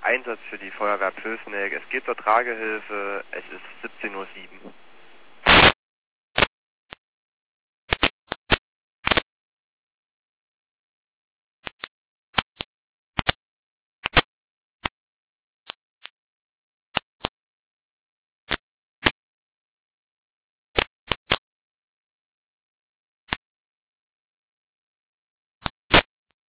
Einsatz für die Feuerwehr Pülsneck. Es geht zur Tragehilfe. Es ist 17:07 Uhr.